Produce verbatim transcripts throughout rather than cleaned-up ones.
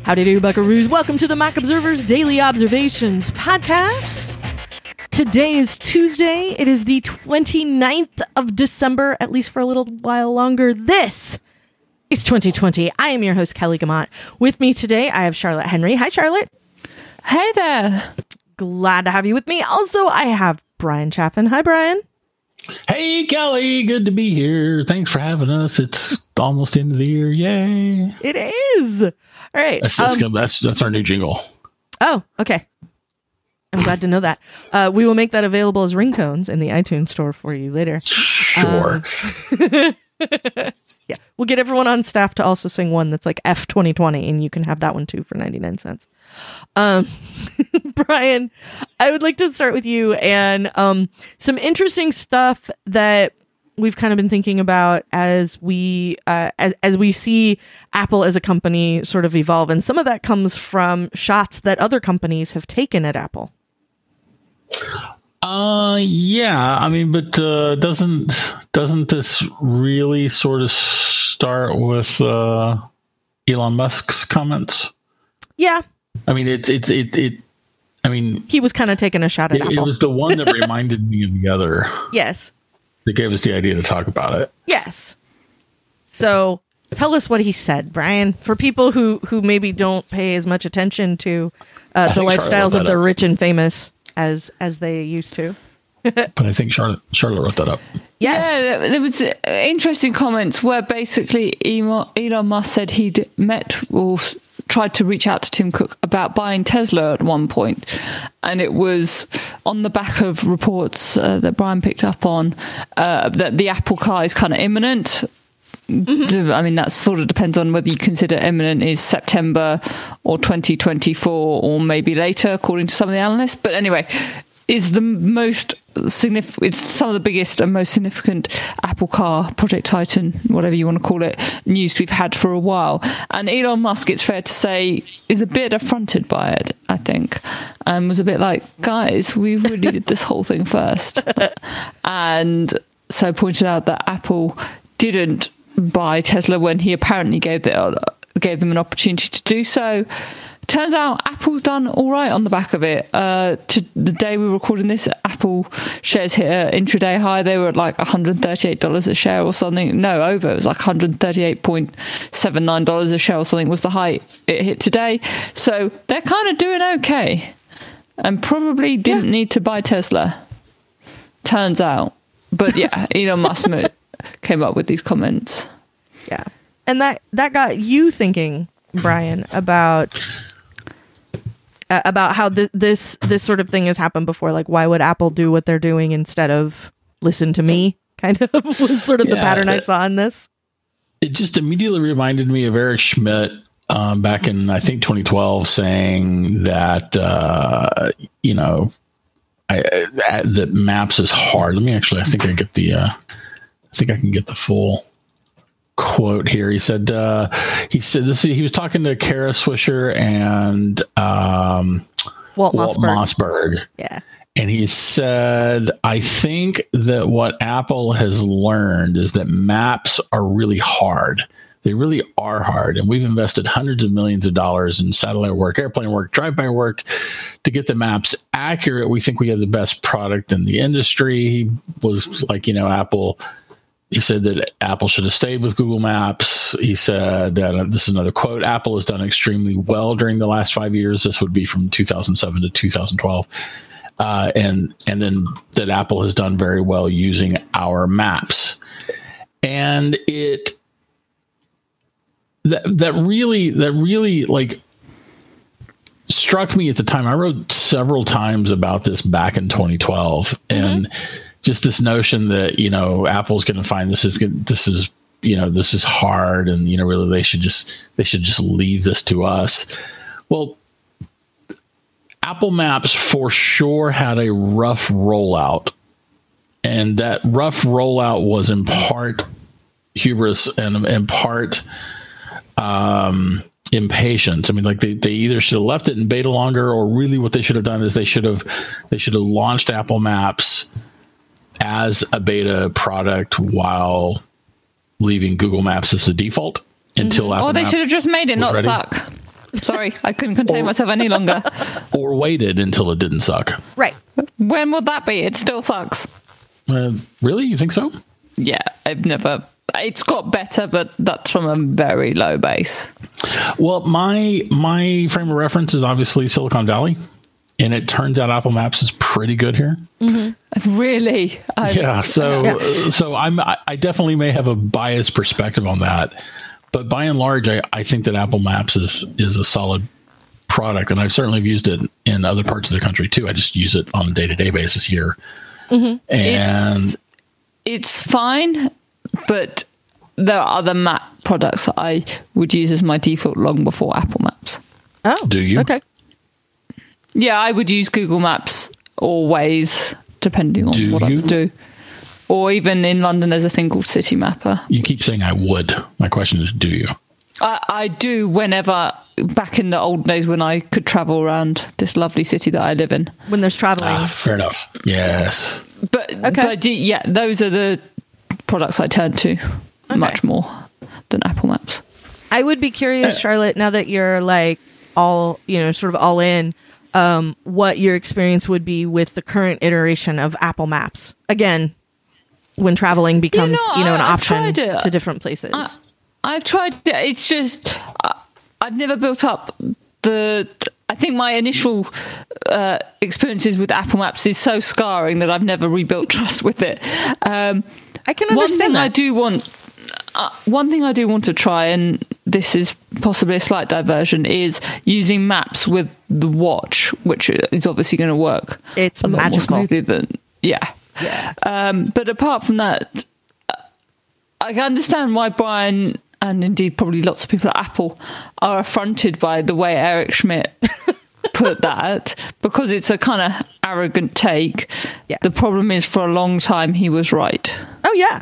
Howdy do, buckaroos. Welcome to the Mac Observer's Daily Observations podcast. Today is Tuesday. It is the twenty-ninth of December, at least for a little while longer. This is twenty twenty. I am your host, Kelly Gamont. With me today, I have Charlotte Henry. Hi, Charlotte. Hey there. Glad to have you with me. Also, I have Brian Chaffin. Hi, Brian. Hey, Kelly. Good to be here. Thanks for having us. It's almost end of the year. Yay. It is. All right. That's, that's, um, that's, that's our new jingle. Oh, okay. I'm glad to know that. Uh, we will make that available as ringtones in the iTunes store for you later. Sure. Um, yeah, we'll get everyone on staff to also sing one that's like F twenty twenty, and you can have that one too for ninety-nine cents. Um, Brian, I would like to start with you and um, some interesting stuff that we've kind of been thinking about as we uh, as as we see Apple as a company sort of evolve, and some of that comes from shots that other companies have taken at Apple. Uh, yeah. I mean, but uh, doesn't doesn't this really sort of start with uh, Elon Musk's comments? Yeah. I mean, it's it it it. I mean, he was kind of taking a shot at it, Apple. It was the one that reminded me of the other. Yes. That gave us the idea to talk about it. Yes. So tell us what he said, Brian, for people who, who maybe don't pay as much attention to uh, the lifestyles of the up. rich and famous as as they used to. But I think Charlotte Charlotte wrote that up. Yes. Yeah, there was interesting comments where basically Elon Musk said he'd met or tried to reach out to Tim Cook about buying Tesla at one point, and it was on the back of reports uh, that Brian picked up on uh, that the Apple car is kind of imminent. Mm-hmm. I mean, that sort of depends on whether you consider imminent is September or twenty twenty-four or maybe later, according to some of the analysts. But anyway, is the most significant, it's some of the biggest and most significant Apple car, Project Titan, whatever you want to call it, news we've had for a while. And Elon Musk, it's fair to say, is a bit affronted by it, I think, and was a bit like, guys, we really did this whole thing first. And so pointed out that Apple didn't buy Tesla when he apparently gave, the, gave them an opportunity to do so. Turns out Apple's done all right on the back of it. Uh, to the day we were recording this, Apple shares hit an intraday high. They were at like one hundred thirty-eight dollars a share or something. No, over. It was like one hundred thirty-eight dollars and seventy-nine cents a share or something was the high it hit today. So they're kind of doing okay and probably didn't yeah. need to buy Tesla. Turns out. But yeah, Elon Musk came up with these comments. Yeah. And that, that got you thinking, Brian, about... Uh, about how th- this this sort of thing has happened before. Like, why would Apple do what they're doing instead of listen to me? Kind of was sort of yeah, the pattern I saw in this. It just immediately reminded me of Eric Schmidt um, back in, I think, twenty twelve, saying that, uh, you know, I, I, that Maps is hard. Let me actually, I think I get the, uh, I think I can get the full quote here. He said, uh, he said this, he was talking to Kara Swisher and um, Walt, Walt Mossberg. Mossberg. Yeah. And he said, I think that what Apple has learned is that maps are really hard. They really are hard. And we've invested hundreds of millions of dollars in satellite work, airplane work, drive-by work to get the maps accurate. We think we have the best product in the industry. He was like, you know, Apple... He said that Apple should have stayed with Google Maps. He said that, uh, this is another quote, Apple has done extremely well during the last five years. This would be from two thousand seven to two thousand twelve. Uh, and and then that Apple has done very well using our maps. And it, that, that really, that really like struck me at the time. I wrote several times about this back in twenty twelve. And mm-hmm. just this notion that, you know, Apple's going to find this is good, this is, you know, this is hard, and, you know, really they should just they should just leave this to us. Well, Apple Maps for sure had a rough rollout, and that rough rollout was in part hubris and in part um, impatience. I mean, like they, they either should have left it in beta longer, or really what they should have done is they should have they should have launched Apple Maps as a beta product while leaving Google Maps as the default until mm-hmm. Apple Or they Maps should have just made it not ready. suck. Sorry, I couldn't contain myself any longer. Or waited until it didn't suck. Right. When would that be? It still sucks. Uh, really? You think so? Yeah, I've never... It's got better, but that's from a very low base. Well, my my frame of reference is obviously Silicon Valley, and it turns out Apple Maps is pretty good here. Mm-hmm. Really? I, yeah. So yeah. so I'm I definitely may have a biased perspective on that, but by and large, I, I think that Apple Maps is is a solid product, and I've certainly used it in other parts of the country too. I just use it on a day to day basis here, mm-hmm. and it's, it's fine. But there are other map products that I would use as my default long before Apple Maps. Oh, do you? Okay. Yeah, I would use Google Maps or Waze, depending on do what you? I would do. Or even in London, there's a thing called City Mapper. You keep saying I would. My question is, do you? I, I do whenever, back in the old days when I could travel around this lovely city that I live in. When there's traveling. Ah, fair enough. Yes. But, Okay. but I do, yeah, those are the products I turn to Okay. much more than Apple Maps. I would be curious, Charlotte, now that you're like all, you know, sort of all in, um, what your experience would be with the current iteration of Apple Maps. Again, when traveling becomes, you know, You know, an I- I've option tried it. to different places. I, I've tried it. It's just, I, I've never built up the, I think my initial uh, experiences with Apple Maps is so scarring that I've never rebuilt trust with it. Um, I can one understand thing that. I do want, uh, one thing I do want to try, and this is possibly a slight diversion, is using maps with the watch, which is obviously going to work. It's a lot magical. more smoothly than yeah. Yeah. Um, but apart from that, I can understand why Brian, and indeed probably lots of people at Apple, are affronted by the way Eric Schmidt put that, because it's a kind of arrogant take. Yeah. The problem is, for a long time, he was right. Oh, yeah.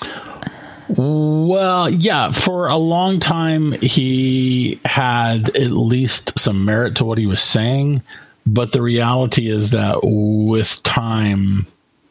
Well, yeah, for a long time, he had at least some merit to what he was saying. But the reality is that with time,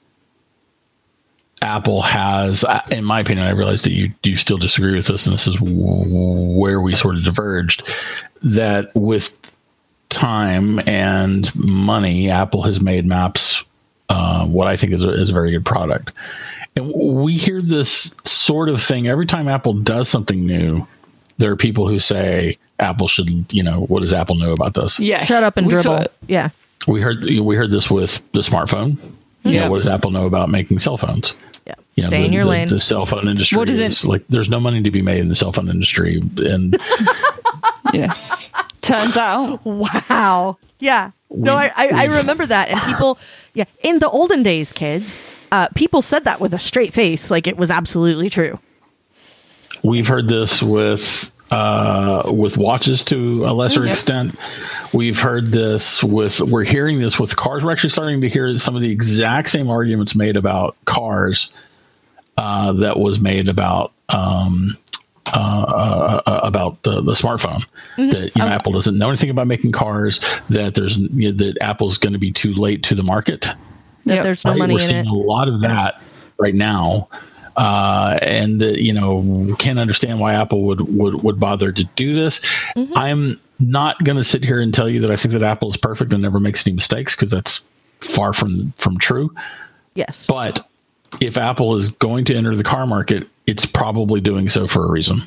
Apple has, in my opinion, I realize that you do still disagree with this, and this is where we sort of diverged, that with time and money, Apple has made Maps uh, what I think is a, is a very good product. And we hear this sort of thing every time Apple does something new. There are people who say Apple should, you know, what does Apple know about this? Yes. Shut up and We dribble. saw it. Yeah. We heard we heard this with the smartphone. You Yeah. know, what does Apple know about making cell phones? Yeah. You know, Stay the, in your the, lane. The cell phone industry What is is it? like there's no money to be made in the cell phone industry, and Yeah. Turns out, Wow. Yeah. No, I, I, I remember that. And people, yeah, in the olden days, kids, uh, people said that with a straight face, like it was absolutely true. we've heard this with uh, with watches to a lesser Yep. extent. We've heard this with we're hearing this with cars. We're actually starting to hear some of the exact same arguments made about cars uh, that was made about um, uh, uh, about the, the smartphone. Mm-hmm. That you know, Apple doesn't know anything about making cars. That there's you know, that Apple's going to be too late to the market. That Yep. there's no Right? money We're in seeing it. a lot of that right now. Uh, and, uh, you know, can't understand why Apple would, would, would bother to do this. Mm-hmm. I'm not going to sit here and tell you that I think that Apple is perfect and never makes any mistakes, because that's far from, from true. Yes. But if Apple is going to enter the car market, it's probably doing so for a reason.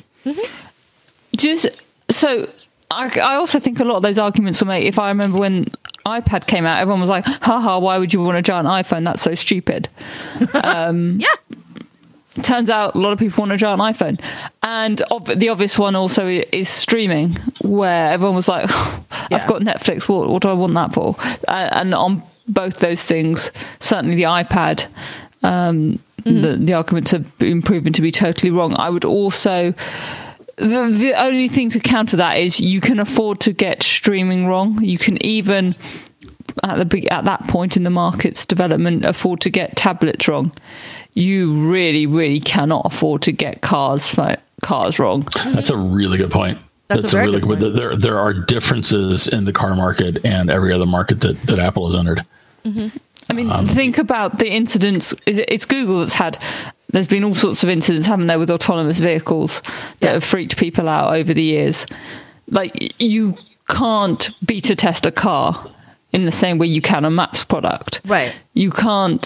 just so I, I also think a lot of those arguments were made. If I remember when iPad came out, everyone was like, haha, why would you want a giant iPhone? That's so stupid. Yeah. Turns out a lot of people want a giant iPhone. And ob- the obvious one also i- is streaming, where everyone was like, I've Yeah. got Netflix, what, what do I want that for? Uh, and on both those things, certainly the iPad, um, the, the arguments have been proven to be totally wrong. I would also... The, the only thing to counter that is you can afford to get streaming wrong. You can even, at the big, at that point in the market's development, afford to get tablets wrong. You really, really cannot afford to get cars pho- cars wrong. That's a really good point. That's a very really good good point. There, there are differences in the car market and every other market that, that Apple has entered. I mean, think about the incidents. Is it, it's Google that's had. There's been all sorts of incidents, haven't there, with autonomous vehicles that Yeah. have freaked people out over the years. like you can't beta test a car in the same way you can a Maps product. Right. You can't,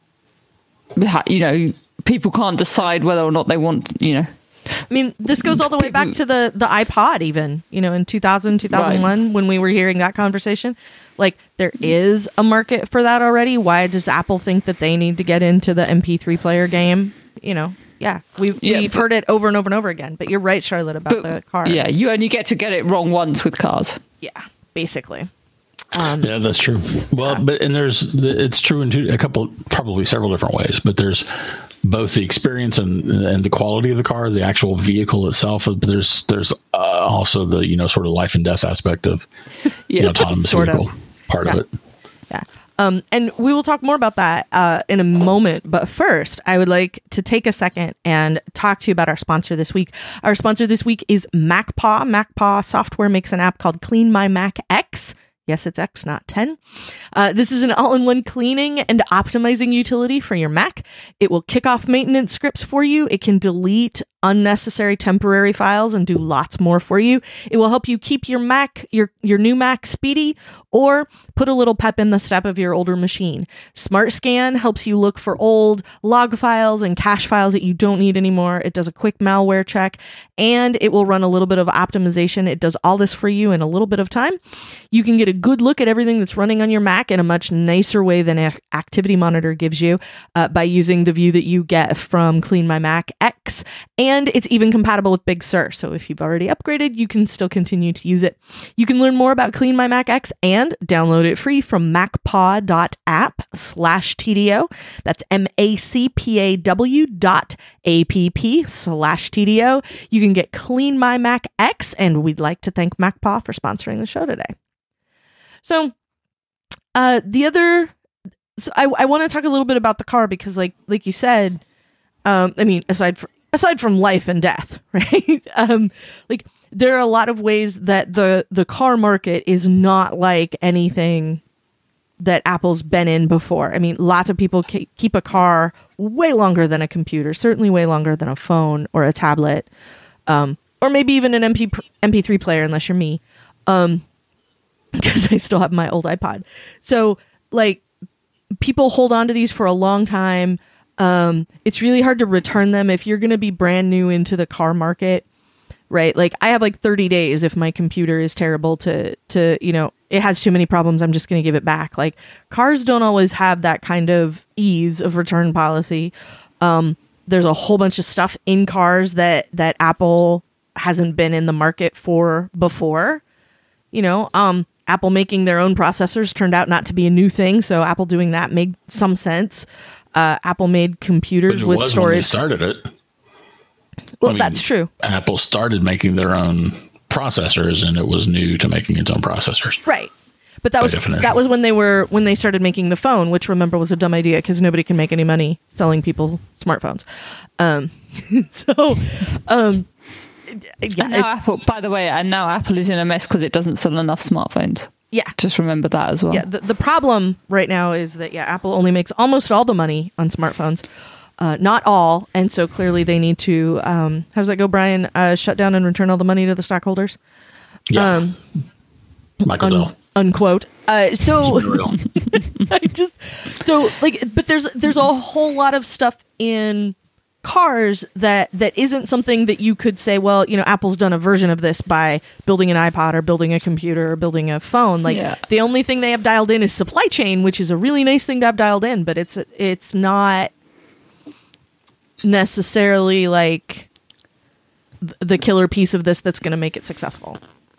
you know, people can't decide whether or not they want, you know. I mean, this goes all the way back to the, the iPod even, you know, in two thousand, two thousand one, right. when we were hearing that conversation. Like, there is a market for that already. Why does Apple think that they need to get into the M P three player game? You know, yeah, we've, yeah, we've but, heard it over and over and over again. But you're right, Charlotte, about but, the cars. Yeah, you only get to get it wrong once with cars. Yeah, basically. Um, yeah, that's true. Well, yeah. but and there's it's true in two, a couple, probably several different ways. But there's both the experience and and the quality of the car, the actual vehicle itself. But there's there's uh, also the you know sort of life and death aspect of yeah, the autonomous vehicle of. part yeah. of it. Yeah. Um, and we will talk more about that uh, in a moment. But first, I would like to take a second and talk to you about our sponsor this week. Our sponsor this week is MacPaw. MacPaw software makes an app called Clean My Mac X. Yes, it's X, not ten. Uh, this is an all-in-one cleaning and optimizing utility for your Mac. It will kick off maintenance scripts for you. It can delete unnecessary temporary files and do lots more for you. It will help you keep your Mac, your, your new Mac speedy, or put a little pep in the step of your older machine. Smart Scan helps you look for old log files and cache files that you don't need anymore. It does a quick malware check, and it will run a little bit of optimization. It does all this for you in a little bit of time. You can get a good look at everything that's running on your Mac in a much nicer way than a- Activity Monitor gives you uh, by using the view that you get from Clean My Mac X. And it's even compatible with Big Sur. So if you've already upgraded, you can still continue to use it. You can learn more about Clean My Mac X and download it free from macpaw.app slash TDO. That's M-A-C-P-A-W dot A-P-P slash TDO. You can get Clean My Mac X, and we'd like to thank MacPaw for sponsoring the show today. So, uh, the other, so I, I want to talk a little bit about the car because, like, like you said, um, I mean, aside from aside from life and death, right? um, like, there are a lot of ways that the the car market is not like anything that Apple's been in before. I mean, lots of people ke- keep a car way longer than a computer, certainly way longer than a phone or a tablet, um, or maybe even an M P M P three player, unless you're me. Um, because I still have my old iPod. So, like, people hold on to these for a long time. Um, it's really hard to return them if you're going to be brand new into the car market, right? Like, I have like thirty days if my computer is terrible to, to, you know, it has too many problems, I'm just going to give it back. Like, cars don't always have that kind of ease of return policy. Um, there's a whole bunch of stuff in cars that, that Apple hasn't been in the market for before, you know, um, Apple making their own processors turned out not to be a new thing, so Apple doing that made some sense. Uh, Apple made computers but it with was storage. When they started it. Well, I mean, that's true. Apple started making their own processors, and it was new to making its own processors. Right, but that was definition. that was when they were when they started making the phone, which remember was a dumb idea because nobody can make any money selling people smartphones. Um, so. Um, Yeah, and now Apple, by the way, and now Apple is in a mess because it doesn't sell enough smartphones. Yeah. Just remember that as well. Yeah. The, the problem right now is that, yeah, Apple only makes almost all the money on smartphones. Uh, not all. And so clearly they need to, um, how does that go, Brian? Uh, shut down and return all the money to the stockholders? Yeah. Um, Michael un- Dell. Unquote. Uh, so I just, so like, but there's, there's a whole lot of stuff in cars that that isn't something that you could say, well, you know, Apple's done a version of this by building an iPod or building a computer or building a phone. Like, yeah. The only thing they have dialed in is supply chain, which is a really nice thing to have dialed in, but it's it's not necessarily like th- the killer piece of this that's going to make it successful.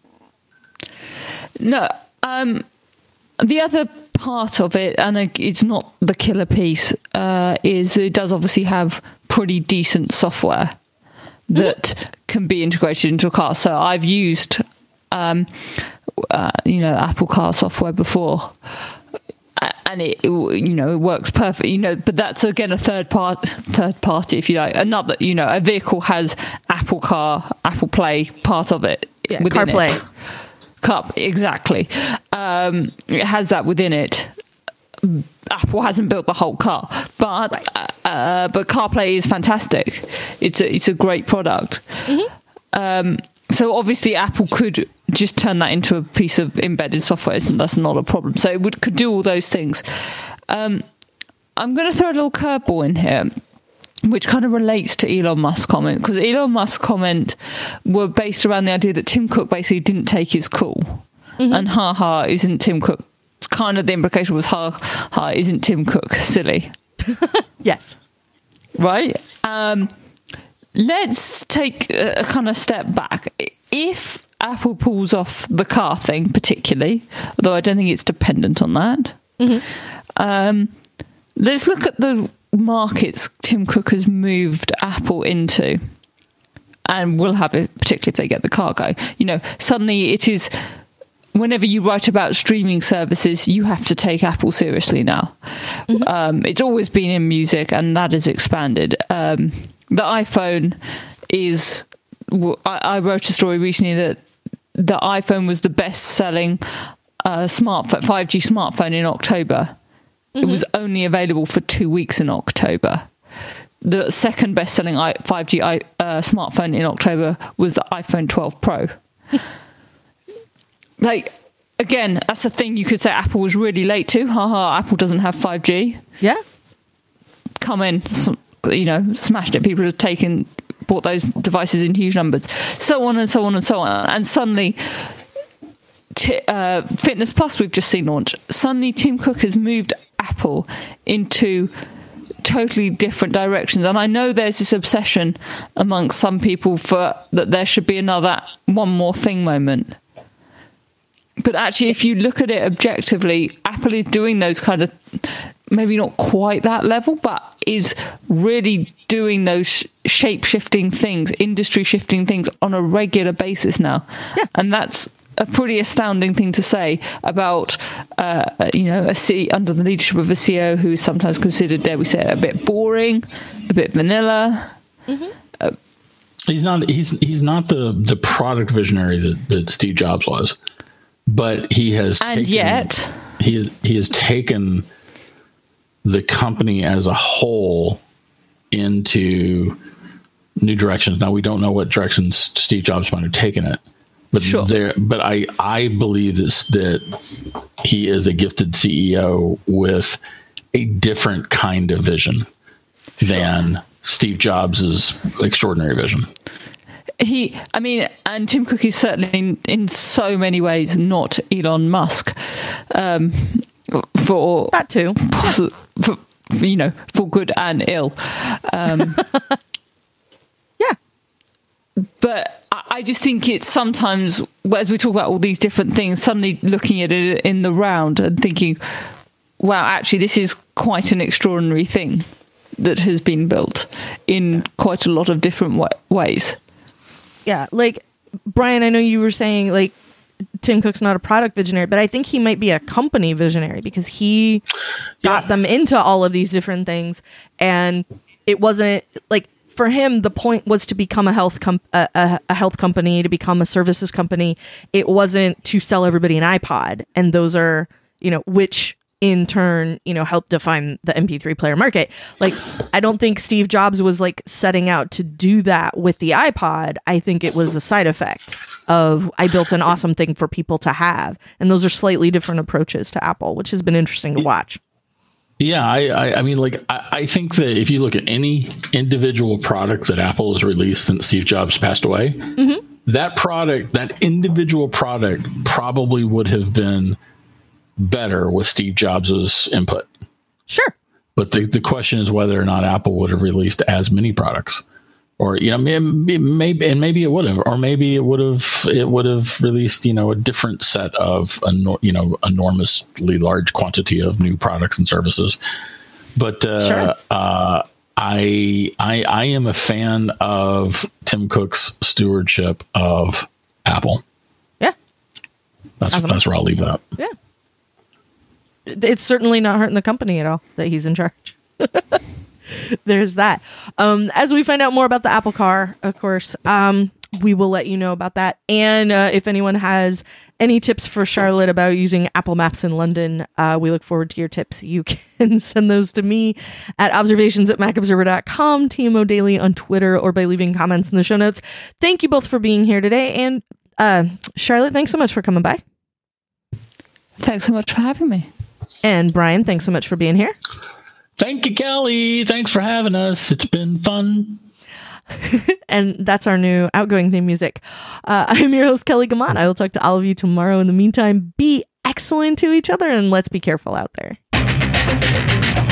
No, um the other part of it, and it's not the killer piece, uh, is it does obviously have pretty decent software that mm-hmm. can be integrated into a car. So I've used, um, uh, you know, Apple Car software before, and it, it, you know, it works perfect. You know, but that's again a third part, third party, if you like. Another, you know, a vehicle has Apple Car, Apple Play part of it. Yeah, CarPlay. It. Cup exactly. Um, it has that within it. Apple hasn't built the whole car, but right. uh, uh, but CarPlay is fantastic. It's a it's a great product. Mm-hmm. Um, so obviously Apple could just turn that into a piece of embedded software, and that's not a problem. So it would could do all those things. Um, I'm going to throw a little curveball in here, which kind of relates to Elon Musk's comment, because Elon Musk's comment were based around the idea that Tim Cook basically didn't take his call. Mm-hmm. And ha ha, isn't Tim Cook, kind of the implication was ha ha, isn't Tim Cook silly? Yes. Right? Um, let's take a, a kind of step back. If Apple pulls off the car thing particularly, although I don't think it's dependent on that, mm-hmm. um, let's look at the markets Tim Cook has moved Apple into, and will have it, particularly if they get the cargo. You know, suddenly it is, whenever you write about streaming services, you have to take Apple seriously now. Mm-hmm. Um, it's always been in music, and that has expanded. Um, the iPhone is, I, I wrote a story recently that the iPhone was the best-selling uh, smartphone, five G smartphone in October. Mm-hmm. It was only available for two weeks in October. The second best-selling five G uh, smartphone in October was the iPhone twelve Pro. Like, again, that's a thing you could say Apple was really late to. Haha, Apple doesn't have five G. Yeah. Come in, you know, smashed it. People have taken, bought those devices in huge numbers. So on and so on and so on. And suddenly, t- uh, Fitness Plus we've just seen launch. Suddenly, Tim Cook has moved Apple into totally different directions, and I know there's this obsession amongst some people for that there should be another one more thing moment, but actually if you look at it objectively, Apple is doing those kind of, maybe not quite that level, but is really doing those shape-shifting things, industry-shifting things on a regular basis now. Yeah. And that's a pretty astounding thing to say about, uh, you know, a C under the leadership of a C E O who is sometimes considered, dare we say, a bit boring, a bit vanilla. Mm-hmm. Uh, he's not. He's he's not the the product visionary that, that Steve Jobs was, but he has. And taken, yet, he he has taken the company as a whole into new directions. Now we don't know what directions Steve Jobs might have taken it. But sure. there, but I, I believe this, that he is a gifted C E O with a different kind of vision sure. than Steve Jobs's extraordinary vision. He, I mean, and Tim Cook is certainly in, in so many ways not Elon Musk. Um, for that too, for, for, you know, for good and ill. Um, yeah, but. I just think it's sometimes, as we talk about all these different things, suddenly looking at it in the round and thinking, wow, actually, this is quite an extraordinary thing that has been built in quite a lot of different wa- ways. Yeah, like, Brian, I know you were saying, like, Tim Cook's not a product visionary, but I think he might be a company visionary because he got yeah. them into all of these different things. And it wasn't, like, for him, the point was to become a health com- a, a, a health company, to become a services company. It wasn't to sell everybody an iPod. And those are, you know, which in turn, you know, helped define the M P three player market. Like, I don't think Steve Jobs was like setting out to do that with the iPod. I think it was a side effect of, I built an awesome thing for people to have. And those are slightly different approaches to Apple, which has been interesting to watch. Yeah, I, I, I mean, like, I, I think that if you look at any individual product that Apple has released since Steve Jobs passed away, mm-hmm. that product, that individual product probably would have been better with Steve Jobs's input. Sure. But the, the question is whether or not Apple would have released as many products. Or, you know, maybe, maybe, and maybe it would have, or maybe it would have, it would have released, you know, a different set of, you know, enormously large quantity of new products and services. But uh, sure. uh, I, I, I am a fan of Tim Cook's stewardship of Apple. Yeah, that's awesome. That's where I'll leave that. Yeah, it's certainly not hurting the company at all that he's in charge. There's that. Um, as we find out more about the Apple Car, of course, um, we will let you know about that. And uh, if anyone has any tips for Charlotte about using Apple Maps in London, uh, we look forward to your tips. You can send those to me at observations at mac observer dot com, T M O Daily on Twitter, or by leaving comments in the show notes. Thank you both for being here today. And uh, Charlotte, thanks so much for coming by. Thanks so much for having me. And Brian, thanks so much for being here. Thank you, Kelly. Thanks for having us. It's been fun. And that's our new outgoing theme music. Uh, I'm your host, Kelly Gaman. I will talk to all of you tomorrow. In the meantime, be excellent to each other and let's be careful out there.